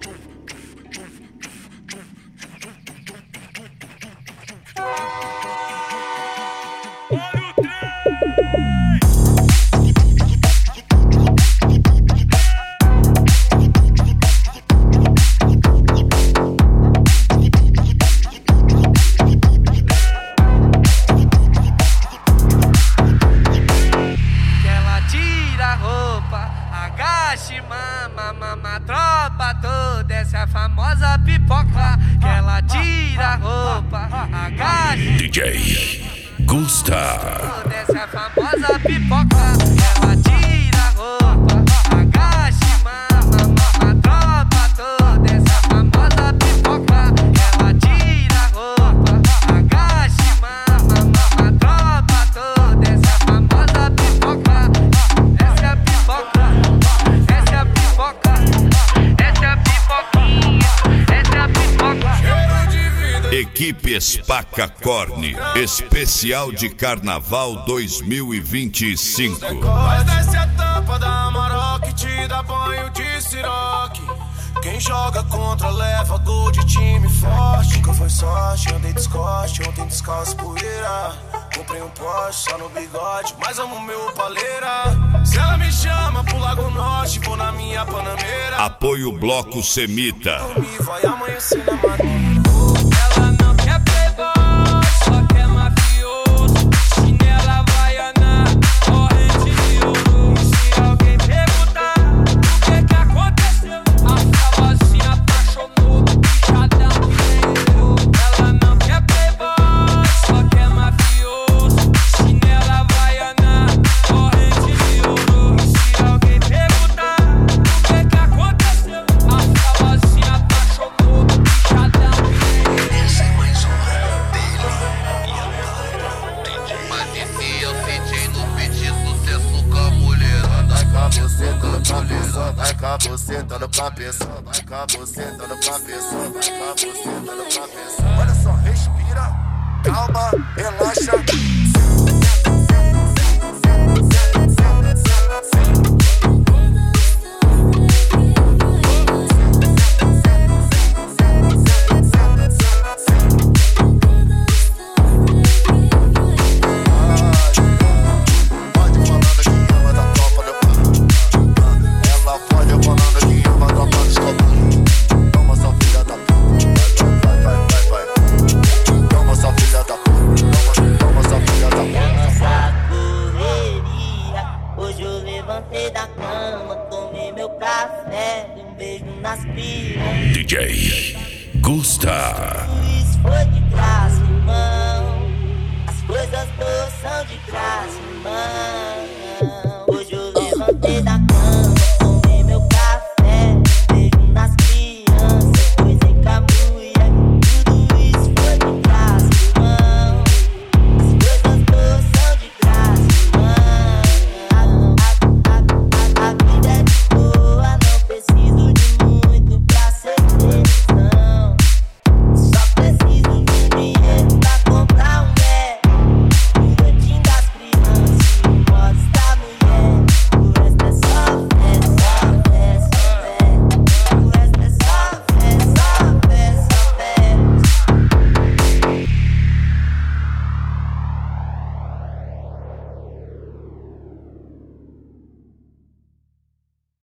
Mama, tropa toda, essa é a famosa pipoca. Que ela tira a roupa, agacha. DJ Gusta. Essa é a famosa pipoca. Ela tira a roupa, agacha. Mama, tropa toda, essa é a famosa pipoca. Ela tira a roupa, agacha. Mama, tropa toda, essa é a famosa pipoca. Essa é a pipoca. Essa é a pipoca. Essa é a pipoquinha. Essa é a pipoca. Equipe Spaca Corne, especial de Carnaval 2025. Mas desce a tampa da Maroc, te dá banho de siroque. Quem joga contra leva gol de time forte. Nunca foi sorte, andei descoste, ontem descalço poeira. Comprei um Porsche só no bigode, mas amo meu paleira. Se ela me chama pro Lago Norte, vou na minha Panameira. Apoio Bloco Semita. Dormir, vai amanhecer na madeira. Ela não quer playboy, só quer mafioso. Chinela havaiana, corrente de ouro. Se alguém perguntar o que aconteceu, a fava se apaixonou, bichadão entendeu. Ela não quer playboy, só quer mafioso. Chinela havaiana, corrente de ouro. Se alguém perguntar o que aconteceu, a fava se apaixonou, bichadão entendeu. Esse é mais um rap dele e a Mas e se eu senti no pedir sucesso com a mulherada? Vai com a buceta no cabeça, vai com a buceta no cabeça, vai com a buceta no cabeça, vai com a buceta no cabeça. Olha só, respira, calma, relaxa. Da cama, tomei meu café, um beijo nas piras. DJ Gusta. Isso foi de graça, irmão. As coisas boas são de graça, irmão. Hoje eu levantei da